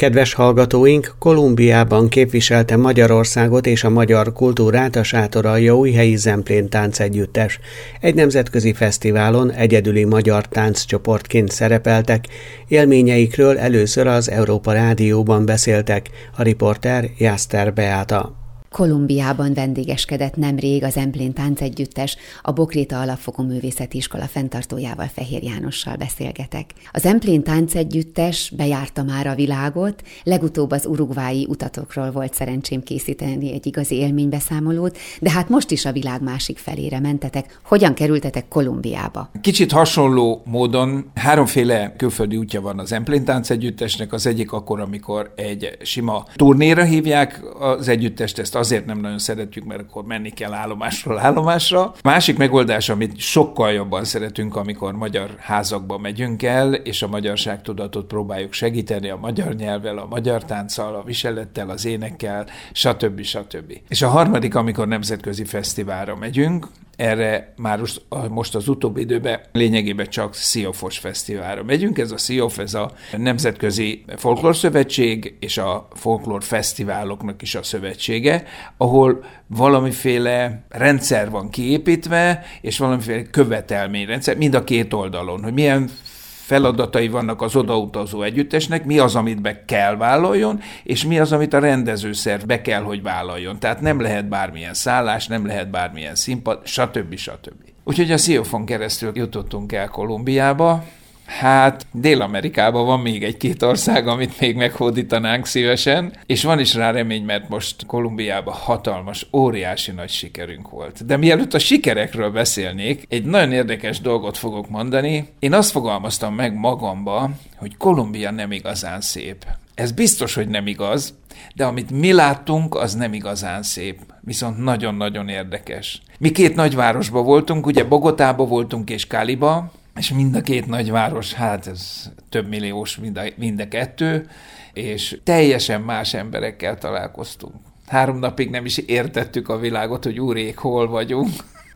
Kedves hallgatóink, Kolumbiában képviselte Magyarországot és a magyar kultúrát a Sátoraljaújhelyi Zemplén Táncegyüttes. Egy nemzetközi fesztiválon egyedüli magyar tánccsoportként szerepeltek, élményeikről először az Európa Rádióban beszéltek, a riporter Jászter Beáta. Kolumbiában vendégeskedett nemrég a Zemplén Táncegyüttes, a Bokréta Alapfokú Művészeti Iskola fenntartójával, Fehér Jánossal beszélgetek. A Zemplén Táncegyüttes bejárta már a világot, legutóbb az uruguayi utatokról volt szerencsém készíteni egy igazi élménybeszámolót, de hát most is a világ másik felére mentetek. Hogyan kerültetek Kolumbiába? Kicsit hasonló módon háromféle külföldi útja van a Zemplén Táncegyüttesnek. Az egyik akkor, amikor egy sima turnéra hívják az együttest, ezt azért nem nagyon szeretjük, mert akkor menni kell állomásról állomásra. Másik megoldás, amit sokkal jobban szeretünk, amikor magyar házakba megyünk el, és a magyarságtudatot próbáljuk segíteni a magyar nyelvvel, a magyar tánccal, a viselettel, az énekkel, stb. És a harmadik, amikor nemzetközi fesztiválra megyünk, erre már most az utóbbi időben lényegében csak Sziofos fesztiválra megyünk. Ez a Sziof, ez a Nemzetközi Folklórszövetség és a folklórfesztiváloknak is a szövetsége, ahol valamiféle rendszer van kiépítve, és valamiféle követelményrendszer, mind a két oldalon, hogy milyen feladatai vannak az odautazó együttesnek, mi az, amit be kell vállaljon, és mi az, amit a rendezőszerv be kell, hogy vállaljon. Tehát nem lehet bármilyen szállás, nem lehet bármilyen színpad, stb. Úgyhogy a Sziofon keresztül jutottunk el Kolumbiába. Hát Dél-Amerikában van még egy-két ország, amit még meghódítanánk szívesen, és van is rá remény, mert most Kolumbiában hatalmas, óriási nagy sikerünk volt. De mielőtt a sikerekről beszélnék, egy nagyon érdekes dolgot fogok mondani. Én azt fogalmaztam meg magamba, hogy Kolumbia nem igazán szép. Ez biztos, hogy nem igaz, de amit mi láttunk, az nem igazán szép, viszont nagyon-nagyon érdekes. Mi két nagyvárosban voltunk, ugye Bogotában voltunk és Caliba, és mind a két nagyváros, hát ez több milliós mind a kettő, és teljesen más emberekkel találkoztunk. 3 napig nem is értettük a világot, hogy úrék, hol vagyunk.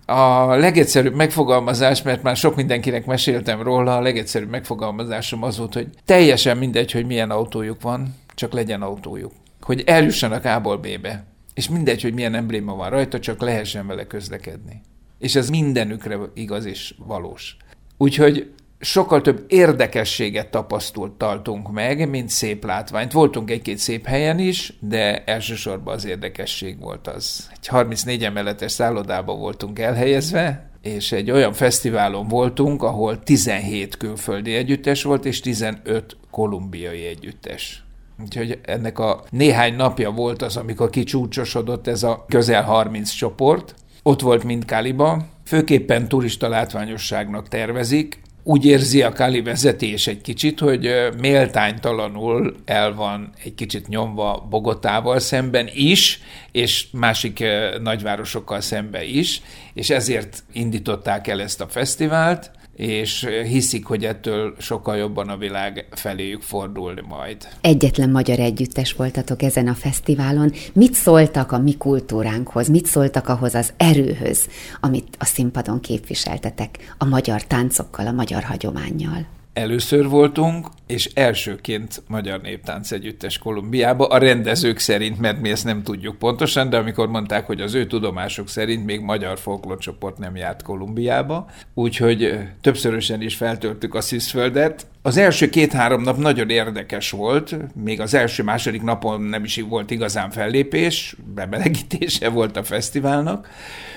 A legegyszerűbb megfogalmazás, mert már sok mindenkinek meséltem róla, a legegyszerűbb megfogalmazásom az volt, hogy teljesen mindegy, hogy milyen autójuk van, csak legyen autójuk. Hogy eljussanak A-ból B-be. És mindegy, hogy milyen embléma van rajta, csak lehessen vele közlekedni. És ez mindenükre igaz és valós. Úgyhogy sokkal több érdekességet tapasztaltunk meg, mint szép látványt. Voltunk egy-két szép helyen is, de elsősorban az érdekesség volt az. Egy 34 emeletes szállodában voltunk elhelyezve, és egy olyan fesztiválon voltunk, ahol 17 külföldi együttes volt, és 15 kolumbiai együttes. Úgyhogy ennek a néhány napja volt az, amikor kicsúcsosodott ez a közel 30 csoport. Ott volt mind Caliba, főképpen turista látványosságnak tervezik. Úgy érzi a Cali vezetés egy kicsit, hogy méltánytalanul el van egy kicsit nyomva Bogotával szemben is, és másik nagyvárosokkal szemben is, és ezért indították el ezt a fesztivált, és hiszik, hogy ettől sokkal jobban a világ feléjük fordul majd. Egyetlen magyar együttes voltatok ezen a fesztiválon. Mit szóltak a mi kultúránkhoz? Mit szóltak ahhoz az erőhöz, amit a színpadon képviseltetek a magyar táncokkal, a magyar hagyománnyal? Először voltunk, és elsőként magyar néptánc együttes Kolumbiába, a rendezők szerint, mert mi ezt nem tudjuk pontosan, de amikor mondták, hogy az ő tudomásuk szerint még magyar folklórcsoport nem járt Kolumbiába, úgyhogy többszörösen is feltörtük a Szűzföldet. Az első 2-3 nap nagyon érdekes volt, még az első-második napon nem is volt igazán fellépés, bemelegítése volt a fesztiválnak,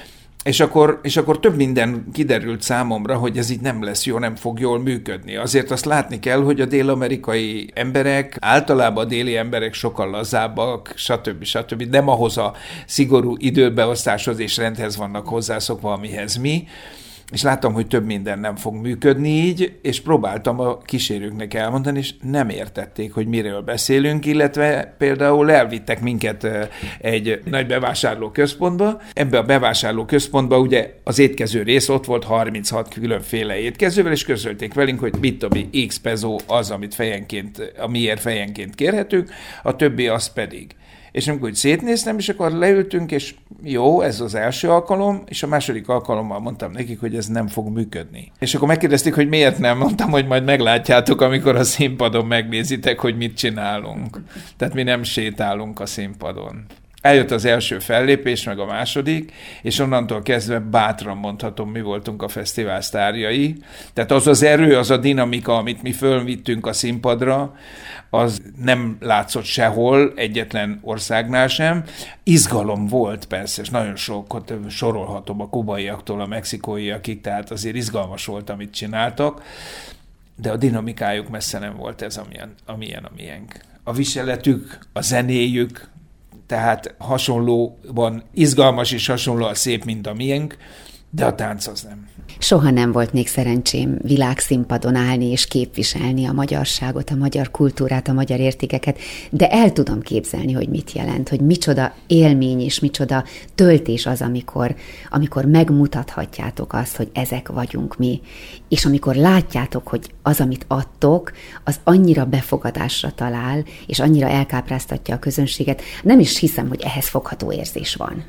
És akkor több minden kiderült számomra, hogy ez így nem lesz jó, nem fog jól működni. Azért azt látni kell, hogy a dél-amerikai emberek, általában a déli emberek sokkal lazábbak, stb. Nem ahhoz a szigorú időbeosztáshoz és rendhez vannak hozzászokva, amihez mi. És láttam, hogy több minden nem fog működni így, és próbáltam a kísérőknek elmondani, és nem értették, hogy miről beszélünk, illetve például elvittek minket egy nagy bevásárlóközpontba. Ebbe a bevásárlóközpontba ugye az étkező rész, ott volt 36 különféle étkezővel, és közölték velünk, hogy mit tudom, X peso az, amit fejenként, amiért fejenként kérhetünk, a többi az pedig. És amikor úgy szétnéztem, és akkor leültünk, és jó, ez az első alkalom, és a második alkalommal mondtam nekik, hogy ez nem fog működni. És akkor megkérdezték, hogy miért nem, mondtam, hogy majd meglátjátok, amikor a színpadon megnézitek, hogy mit csinálunk. Tehát mi nem sétálunk a színpadon. Eljött az első fellépés, meg a második, és onnantól kezdve bátran mondhatom, mi voltunk a fesztivál sztárjai. Tehát az az erő, az a dinamika, amit mi fölvittünk a színpadra, az nem látszott sehol, egyetlen országnál sem. Izgalom volt persze, és nagyon sokat sorolhatom a kubaiaktól a mexikóiakig, tehát azért izgalmas volt, amit csináltak, de a dinamikájuk messze nem volt ez, amilyen a miénk. A viseletük, a zenéjük, tehát hasonlóban izgalmas és hasonlóan szép, mint a miénk, de a tánc az nem. Soha nem volt még szerencsém világszínpadon állni és képviselni a magyarságot, a magyar kultúrát, a magyar értékeket, de el tudom képzelni, hogy mit jelent, hogy micsoda élmény és micsoda töltés az, amikor megmutathatjátok azt, hogy ezek vagyunk mi, és amikor látjátok, hogy az, amit adtok, az annyira befogadásra talál, és annyira elkápráztatja a közönséget, nem is hiszem, hogy ehhez fogható érzés van.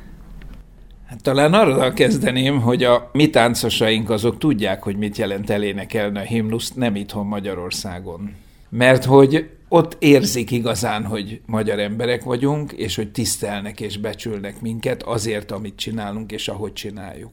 Talán arra kezdeném, hogy a mi táncosaink azok tudják, hogy mit jelent elénekelni a himnuszt, nem itthon Magyarországon. Mert hogy ott érzik igazán, hogy magyar emberek vagyunk, és hogy tisztelnek és becsülnek minket azért, amit csinálunk, és ahogy csináljuk.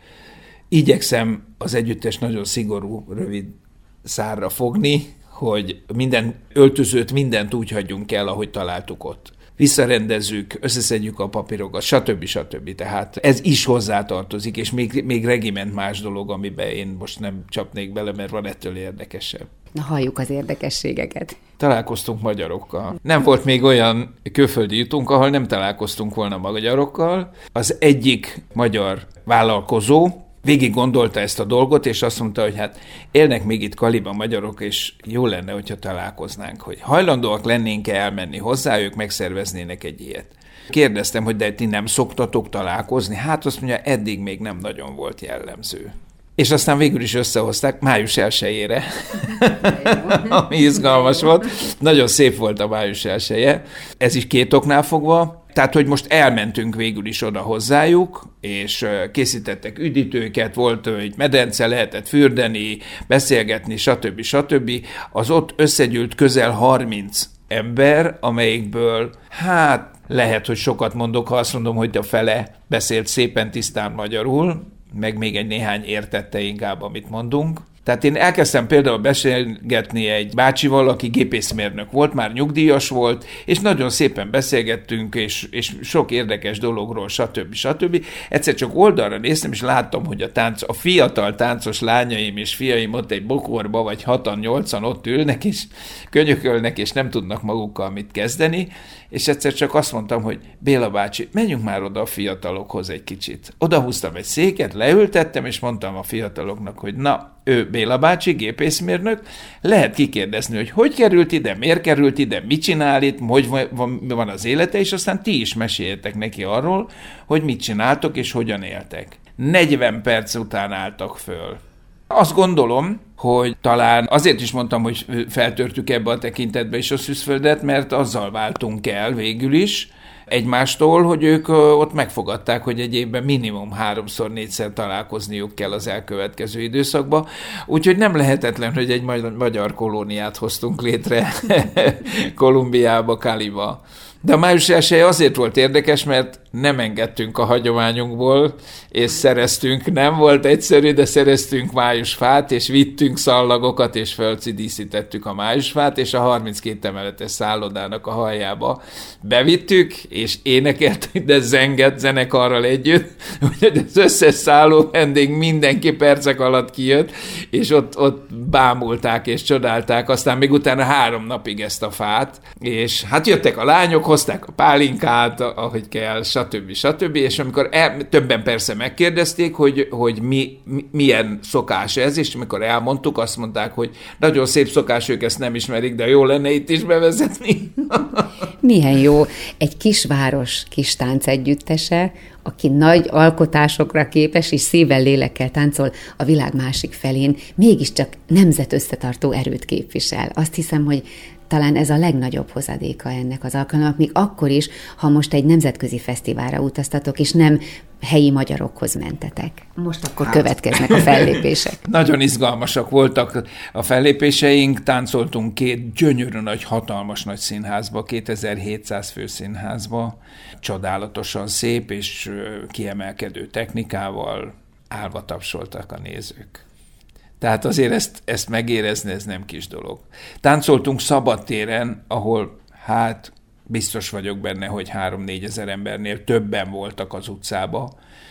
Igyekszem az együttes nagyon szigorú, rövid szárra fogni, hogy minden öltözőt, mindent úgy hagyjunk el, ahogy találtuk ott. Visszarendezzük, összeszedjük a papírokat, stb. Tehát ez is hozzátartozik, és még regiment más dolog, amiben én most nem csapnék bele, mert van ettől érdekesebb. Na, halljuk az érdekességeket. Találkoztunk magyarokkal. Nem volt még olyan külföldi jutunk, ahol nem találkoztunk volna magyarokkal. Az egyik magyar vállalkozó végig gondolta ezt a dolgot, és azt mondta, hogy hát élnek még itt Kaliban magyarok, és jó lenne, hogyha találkoznánk, hogy hajlandóak lennénk-e elmenni hozzá, ők megszerveznének egy ilyet. Kérdeztem, hogy de ti nem szoktatok találkozni? Hát azt mondja, eddig még nem nagyon volt jellemző. És aztán végül is összehozták május 1-ére, ami izgalmas volt. Nagyon szép volt a május 1-je. Ez is 2 oknál fogva. Tehát, hogy most elmentünk végül is oda hozzájuk, és készítettek üdítőket, volt egy medence, lehetett fürdeni, beszélgetni, stb. Az ott összegyűlt közel 30 ember, amelyikből, hát lehet, hogy sokat mondok, ha azt mondom, hogy a fele beszélt szépen tisztán magyarul, meg még egy néhány értette inkább, amit mondunk. Tehát én elkezdtem például beszélgetni egy bácsival, aki gépészmérnök volt, már nyugdíjas volt, és nagyon szépen beszélgettünk, és sok érdekes dologról, stb. Egyszer csak oldalra néztem, és láttam, hogy a fiatal táncos lányaim és fiaim ott egy bokorba, vagy 6-8 ott ülnek, és könyökölnek, és nem tudnak magukkal mit kezdeni, és egyszer csak azt mondtam, hogy Béla bácsi, menjünk már oda a fiatalokhoz egy kicsit. Odahúztam egy széket, leültettem, és mondtam a fiataloknak, hogy na, ő Béla bácsi, gépészmérnök, lehet kikérdezni, hogy került ide, miért került ide, mit csinál itt, hogy van az élete, és aztán ti is meséljetek neki arról, hogy mit csináltok, és hogyan éltek. 40 perc után álltak föl. Azt gondolom, hogy talán azért is mondtam, hogy feltörtük ebbe a tekintetbe is a Szűzföldet, mert azzal váltunk el végül is egymástól, hogy ők ott megfogadták, hogy egy évben minimum 3-4-szer találkozniuk kell az elkövetkező időszakban. Úgyhogy nem lehetetlen, hogy egy magyar kolóniát hoztunk létre Kolumbiába, Caliba. De a május 1 azért volt érdekes, mert nem engedtünk a hagyományunkból, és szereztünk, nem volt egyszerű, de szereztünk májusfát, és vittünk szallagokat, és fölcidíszítettük a májusfát, és a 32 emeletes szállodának a halljába bevittük, és énekeltük, de zengett zenekarral együtt, úgyhogy az összes szálló vendég mindenki percek alatt kijött, és ott bámulták és csodálták, aztán még utána 3 napig ezt a fát, és hát jöttek a lányok, hozták a pálinkát, ahogy kell, stb. És amikor többen persze megkérdezték, hogy milyen szokás ez, és amikor elmondtuk, azt mondták, hogy nagyon szép szokás, ők ezt nem ismerik, de jó lenne itt is bevezetni. Milyen jó. Egy kisváros kis táncegyüttese, aki nagy alkotásokra képes, és szívvel, lélekkel táncol a világ másik felén, mégiscsak nemzetösszetartó erőt képvisel. Azt hiszem, hogy talán ez a legnagyobb hozadéka ennek az alkalomnak, még akkor is, ha most egy nemzetközi fesztiválra utaztatok, és nem helyi magyarokhoz mentetek. Most akkor következnek a fellépések. Nagyon izgalmasak voltak a fellépéseink, táncoltunk 2 gyönyörű nagy, hatalmas nagy színházba, 2700 főszínházba, csodálatosan szép és kiemelkedő technikával állva tapsoltak a nézők. Tehát azért ezt megérezni, ez nem kis dolog. Táncoltunk szabadtéren, ahol biztos vagyok benne, hogy 3-4 ezer embernél többen voltak az utcába,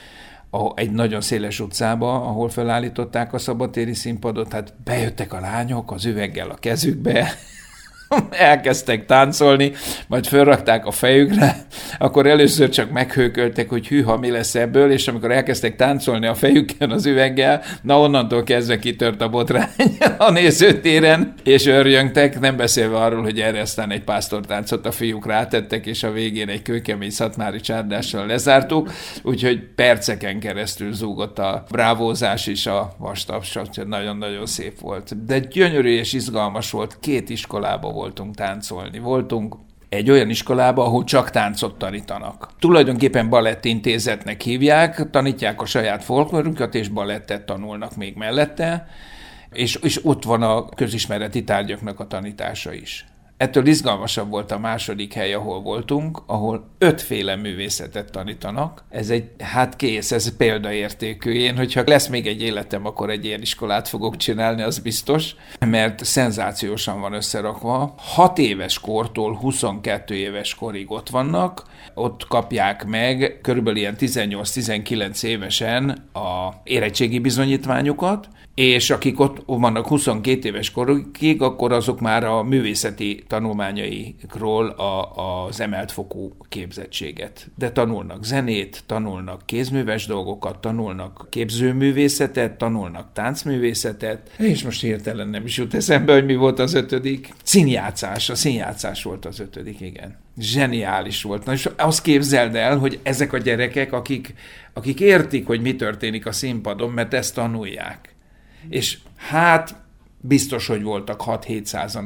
egy nagyon széles utcába, ahol felállították a szabadtéri színpadot, hát bejöttek a lányok az üveggel a kezükbe, elkezdtek táncolni, majd fölrakták a fejükre, akkor először csak meghőköltek, hogy hűha, mi lesz ebből, és amikor elkezdtek táncolni a fejükön az üveggel, na onnantól kezdve kitört a botrány a nézőtéren, és örjöngtek, nem beszélve arról, hogy erre aztán egy pásztortáncot a fiúk rátettek, és a végén egy kőkemény szatmári csárdással lezártuk, úgyhogy perceken keresztül zúgott a brávózás is, a vastaps, nagyon-nagyon szép volt. De gyönyörű és izgalmas volt, 2 iskolában voltunk táncolni. Voltunk egy olyan iskolába, ahol csak táncot tanítanak. Tulajdonképpen balettintézetnek hívják, tanítják a saját folklórunkat, és balettet tanulnak még mellette, és ott van a közismereti tárgyaknak a tanítása is. Ettől izgalmasabb volt a második hely, ahol voltunk, ahol 5 féle művészetet tanítanak. Ez ez példaértékű. Én, hogyha lesz még egy életem, akkor egy ilyen iskolát fogok csinálni, az biztos, mert szenzációsan van összerakva. 6 éves kortól 22 éves korig ott vannak, ott kapják meg körülbelül ilyen 18-19 évesen a érettségi bizonyítványukat, és akik ott vannak 22 éves korukig, akkor azok már a művészeti tanulmányaikról az emelt fokú képzettséget. De tanulnak zenét, tanulnak kézműves dolgokat, tanulnak képzőművészetet, tanulnak táncművészetet, és most hirtelen nem is jut eszembe, hogy mi volt az 5. Színjátszás, a színjátszás volt az 5. igen. Zseniális volt. Na, és azt képzeld el, hogy ezek a gyerekek, akik értik, hogy mi történik a színpadon, mert ezt tanulják. És biztos, hogy voltak 6-700-an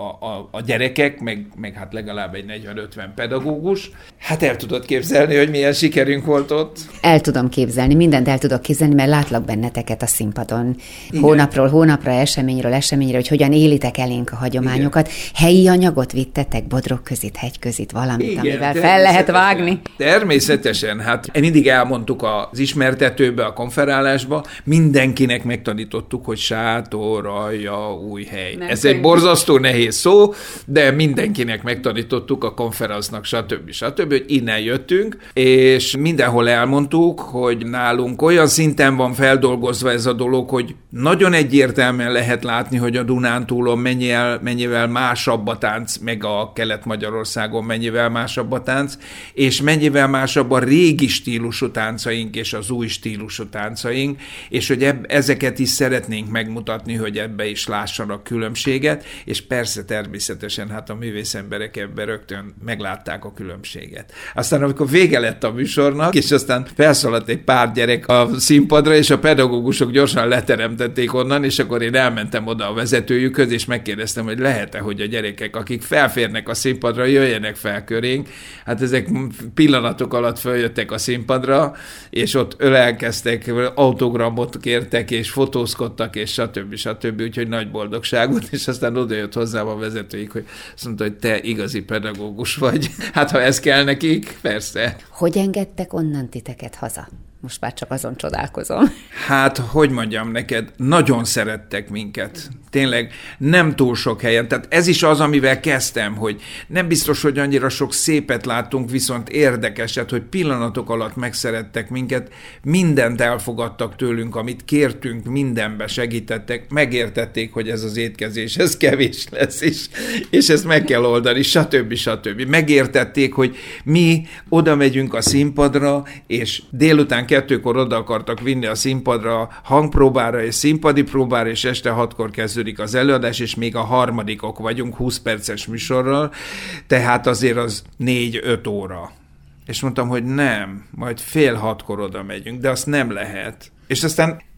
a gyerekek, meg hát legalább egy 40-50 pedagógus. Hát el tudod képzelni, hogy milyen sikerünk volt ott? El tudom képzelni, mindent el tudok képzelni, mert látlak benneteket a színpadon. Igen. Hónapról hónapra, eseményre, hogy hogyan élitek elénk a hagyományokat. Igen. Helyi anyagot vittetek, bodrok közit, hegy közit, valamit, igen, amivel fel lehet vágni? Természetesen, mindig elmondtuk az ismertetőbe, a konferálásba, mindenkinek megtanítottuk, hogy sátor, új hely. Ez egy borzasztó nehéz szó, de mindenkinek megtanítottuk a konferansznak, stb., hogy innen jöttünk, és mindenhol elmondtuk, hogy nálunk olyan szinten van feldolgozva ez a dolog, hogy nagyon egyértelműen lehet látni, hogy a Dunántúlon mennyivel másabb a tánc, meg a Kelet-Magyarországon mennyivel másabb a tánc, és mennyivel másabb a régi stílusú táncaink és az új stílusú táncaink, és hogy ezeket is szeretnénk megmutatni, hogy ebbe is lássanak különbséget, és persze természetesen a művészemberek ebben rögtön meglátták a különbséget. Aztán amikor vége lett a műsornak, és aztán felszaladt egy pár gyerek a színpadra, és a pedagógusok gyorsan leteremtették onnan, és akkor én elmentem oda a vezetőjükhöz, és megkérdeztem, hogy lehet-e, hogy a gyerekek, akik felférnek a színpadra, jöjjenek fel körénk. Hát ezek pillanatok alatt följöttek a színpadra, és ott ölelkeztek, autogramot kértek, és fotózkodtak, és stb. Úgyhogy nagy boldogságot, és aztán odajött hozzám a vezetőik, hogy azt mondta, hogy te igazi pedagógus vagy. Hát ha ez kell nekik, persze. Hogy engedtek onnan titeket haza? Most már csak azon csodálkozom. Hogy mondjam neked, nagyon szerettek minket. Tényleg nem túl sok helyen. Tehát ez is az, amivel kezdtem, hogy nem biztos, hogy annyira sok szépet láttunk, viszont érdekeset, hogy pillanatok alatt megszerettek minket, mindent elfogadtak tőlünk, amit kértünk, mindenbe segítettek, megértették, hogy ez az étkezés, ez kevés lesz, és ezt meg kell oldani, stb. Megértették, hogy mi oda megyünk a színpadra, és délután 2-kor oda akartak vinni a színpadra hangpróbára és színpadi próbára, és este 6-kor kezdődik az előadás, és még a harmadikok vagyunk 20 perces műsorral, tehát azért az 4-5 óra. És mondtam, hogy nem, majd 5:30 oda megyünk, de azt nem lehet. És aztán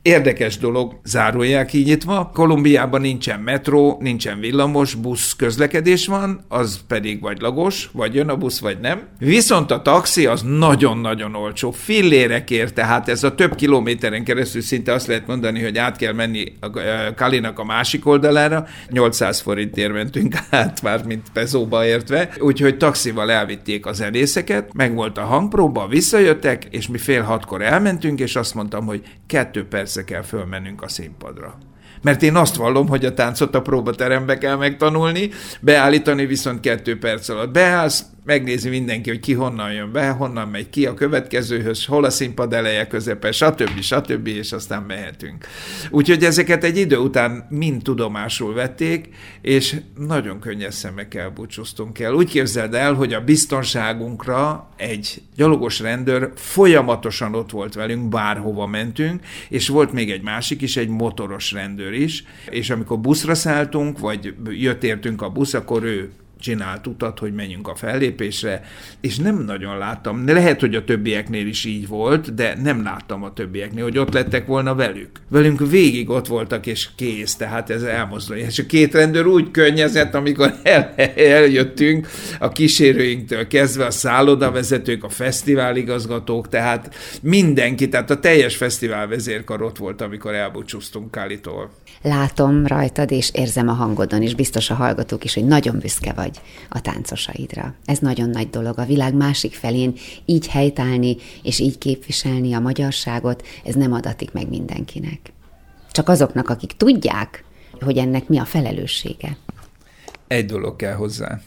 Érdekes dolog, zárójel kinyitva, Kolumbiában nincsen metró, nincsen villamos, busz közlekedés van, az pedig vagy lagos, vagy jön a busz, vagy nem. Viszont a taxi az nagyon-nagyon olcsó, fillérekért, tehát ez a több kilométeren keresztül szinte azt lehet mondani, hogy át kell menni a Calinak a másik oldalára, 800 forintért mentünk át, már mint pezóba értve, úgyhogy taxival elvitték a zenészeket, meg volt a hangpróba, visszajöttek, és mi 5:30 elmentünk, és azt mondtam, hogy 2 perc kell fölmennünk a színpadra. Mert én azt vallom, hogy a táncot a próbaterembe kell megtanulni, beállítani viszont 2 perc alatt beállsz, megnézi mindenki, hogy ki honnan jön be, honnan megy ki a következőhöz, hol a színpad eleje, közepe, stb., és aztán mehetünk. Úgyhogy ezeket egy idő után mind tudomásul vették, és nagyon könnyes szemekkel búcsúztunk el. Úgy képzeld el, hogy a biztonságunkra egy gyalogos rendőr folyamatosan ott volt velünk, bárhova mentünk, és volt még egy másik is, egy motoros rendőr is, és amikor buszra szálltunk, vagy értünk a busz, akkor ő csinált utat, hogy menjünk a fellépésre, és nem nagyon láttam. Lehet, hogy a többieknél is így volt, de nem láttam a többieknél, hogy ott lettek volna velük. Velünk végig ott voltak, és kész, tehát ez elmozdulja. És a 2 rendőr úgy könnyezett, amikor eljöttünk a kísérőinktől kezdve, a szállodavezetők, a fesztiváligazgatók, tehát mindenki, tehát a teljes fesztiválvezérkar ott volt, amikor elbúcsúztunk Calitól. Látom rajtad, és érzem a hangodon, és biztos a hallgatók is, hogy nagyon büszke vagy a táncosaidra. Ez nagyon nagy dolog. A világ másik felén így helytállni, és így képviselni a magyarságot, ez nem adatik meg mindenkinek. Csak azoknak, akik tudják, hogy ennek mi a felelőssége. Egy dolog kell hozzá.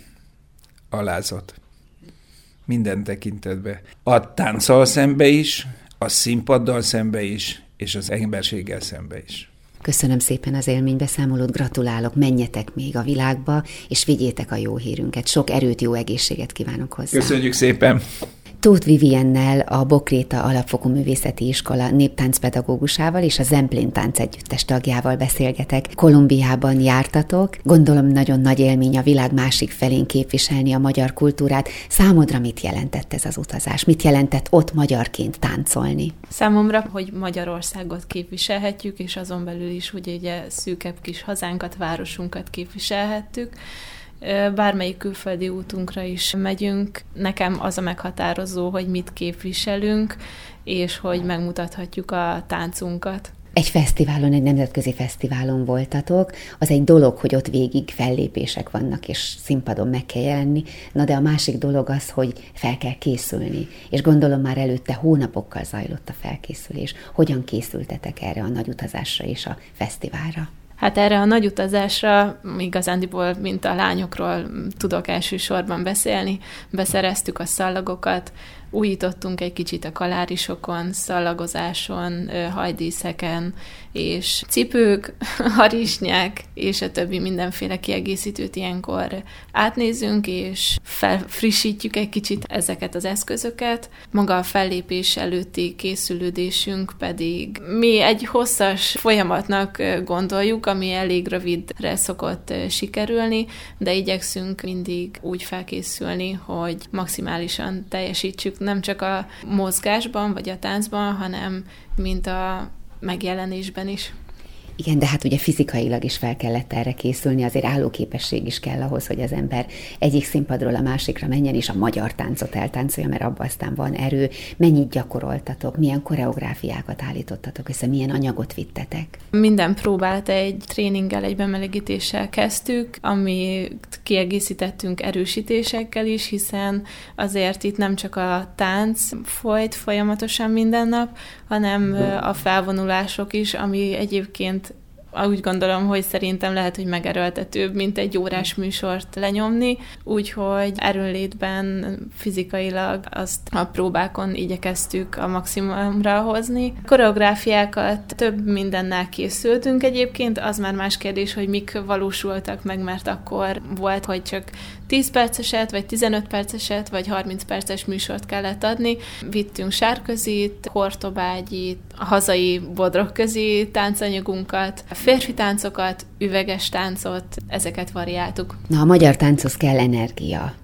Alázat. Minden tekintetben. A tánccal szembe is, a színpaddal szembe is, és az emberséggel szembe is. Köszönöm szépen az élménybeszámolót, gratulálok, menjetek még a világba, és vigyétek a jó hírünket. Sok erőt, jó egészséget kívánok hozzá. Köszönjük szépen! Tóth Viviennel, a Bokréta Alapfokú Művészeti Iskola néptáncpedagógusával és a Zemplén Táncegyüttes tagjával beszélgetek. Kolumbiában jártatok, gondolom nagyon nagy élmény a világ másik felén képviselni a magyar kultúrát. Számodra mit jelentett ez az utazás? Mit jelentett ott magyarként táncolni? Számomra, hogy Magyarországot képviselhetjük, és azon belül is ugye szűkebb kis hazánkat, városunkat képviselhettük. Bármelyik külföldi útunkra is megyünk, nekem az a meghatározó, hogy mit képviselünk, és hogy megmutathatjuk a táncunkat. Egy fesztiválon, egy nemzetközi fesztiválon voltatok, az egy dolog, hogy ott végig fellépések vannak, és színpadon meg kell jelenni, na de a másik dolog az, hogy fel kell készülni, és gondolom már előtte hónapokkal zajlott a felkészülés. Hogyan készültetek erre a nagy utazásra és a fesztiválra? Hát erre a nagy utazásra igazándiból, mint a lányokról tudok elsősorban beszélni, beszereztük a szallagokat, újítottunk egy kicsit a kalárisokon, szallagozáson, hajdíszeken, és cipők, harisnyák, és a többi mindenféle kiegészítőt ilyenkor átnézünk, és felfrissítjük egy kicsit ezeket az eszközöket. Maga a fellépés előtti készülődésünk pedig mi egy hosszas folyamatnak gondoljuk, ami elég rövidre szokott sikerülni, de igyekszünk mindig úgy felkészülni, hogy maximálisan teljesítsük nem csak a mozgásban vagy a táncban, hanem mint a megjelenésben is. Igen, de hát ugye fizikailag is fel kellett erre készülni, azért állóképesség is kell ahhoz, hogy az ember egyik színpadról a másikra menjen, és a magyar táncot eltáncolja, mert abban aztán van erő. Mennyit gyakoroltatok, milyen koreográfiákat állítottatok össze, milyen anyagot vittetek? Minden próbát egy tréninggel, egy bemelegítéssel kezdtük, amit kiegészítettünk erősítésekkel is, hiszen azért itt nem csak a tánc folyt folyamatosan minden nap, hanem a felvonulások is, ami egyébként úgy gondolom, hogy szerintem lehet, hogy megerőltetőbb, mint egy órás műsort lenyomni, úgyhogy erőnlétben fizikailag azt a próbákon igyekeztük a maximumra hozni. Koreográfiákat több mindennel készültünk egyébként, az már más kérdés, hogy mik valósultak meg, mert akkor volt, hogy csak 10 perceset, vagy 15 perceset, vagy 30 perces műsort kellett adni. Vittünk sárközit, hortobágyit, a hazai bodrogközi táncanyagunkat, férfi táncokat, üveges táncot, ezeket variáltuk. Na, a magyar tánchoz kell energia.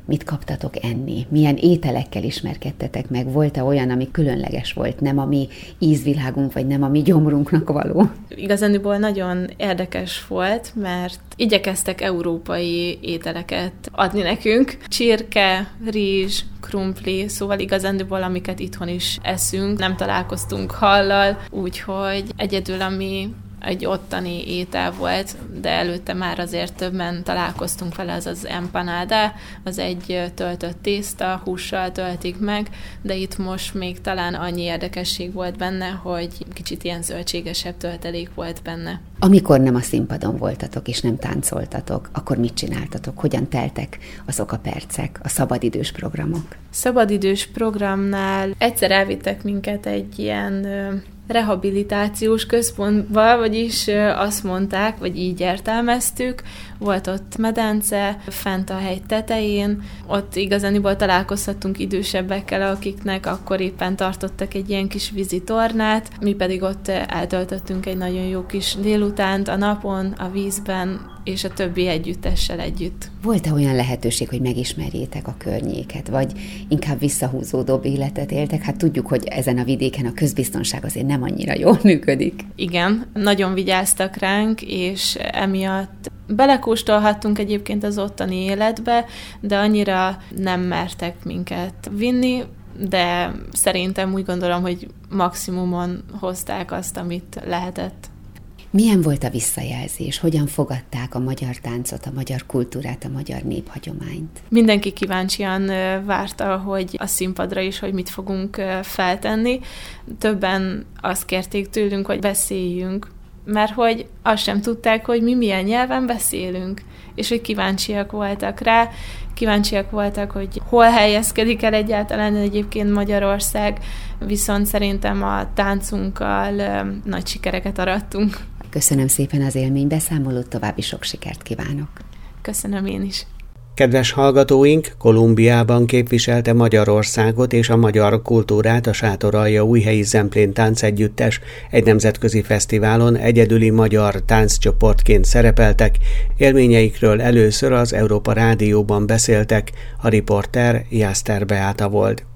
Mit kaptatok enni? Milyen ételekkel ismerkedtetek meg? Volt-e olyan, ami különleges volt, nem a mi ízvilágunk, vagy nem a mi gyomrunknak való? Igazániból nagyon érdekes volt, mert igyekeztek európai ételeket adni nekünk. Csirke, rizs, krumpli, szóval igazándiból, amiket itthon is eszünk, nem találkoztunk hallal, úgyhogy egyedül, ami egy ottani étel volt, de előtte már azért többen találkoztunk vele, az empanada, az egy töltött tészta, hússal töltik meg, de itt most még talán annyi érdekesség volt benne, hogy kicsit ilyen zöldségesebb töltelék volt benne. Amikor nem a színpadon voltatok és nem táncoltatok, akkor mit csináltatok? Hogyan teltek azok a percek, a szabadidős programok? Szabadidős programnál egyszer elvittek minket egy ilyen rehabilitációs központba, vagyis azt mondták, vagy így értelmeztük, volt ott medence, fent a hegy tetején, ott igazániból találkozhattunk idősebbekkel, akiknek akkor éppen tartottak egy ilyen kis vízitornát, mi pedig ott eltöltöttünk egy nagyon jó kis délutánt a napon, a vízben, és a többi együttessel együtt. Volt-e olyan lehetőség, hogy megismerjétek a környéket, vagy inkább visszahúzódóbb életet éltek? Hát tudjuk, hogy ezen a vidéken a közbiztonság azért nem annyira jól működik. Igen, nagyon vigyáztak ránk, és emiatt belekóstolhattunk egyébként az ottani életbe, de annyira nem mertek minket vinni, de szerintem úgy gondolom, hogy maximumon hozták azt, amit lehetett. Milyen volt a visszajelzés? Hogyan fogadták a magyar táncot, a magyar kultúrát, a magyar néphagyományt? Mindenki kíváncsian várta, hogy a színpadra is, hogy mit fogunk feltenni. Többen azt kérték tőlünk, hogy beszéljünk, mert hogy azt sem tudták, hogy mi milyen nyelven beszélünk, és hogy kíváncsiak voltak rá, kíváncsiak voltak, hogy hol helyezkedik el egyáltalán egyébként Magyarország, viszont szerintem a táncunkkal nagy sikereket arattunk. Köszönöm szépen az élménybeszámolót, további sok sikert kívánok. Köszönöm én is. Kedves hallgatóink, Kolumbiában képviselte Magyarországot és a magyar kultúrát a Sátoraljaújhelyi Zemplén Táncegyüttes, egy nemzetközi fesztiválon egyedüli magyar tánccsoportként szerepeltek, élményeikről először az Európa Rádióban beszéltek, a riporter Jászter Beáta volt.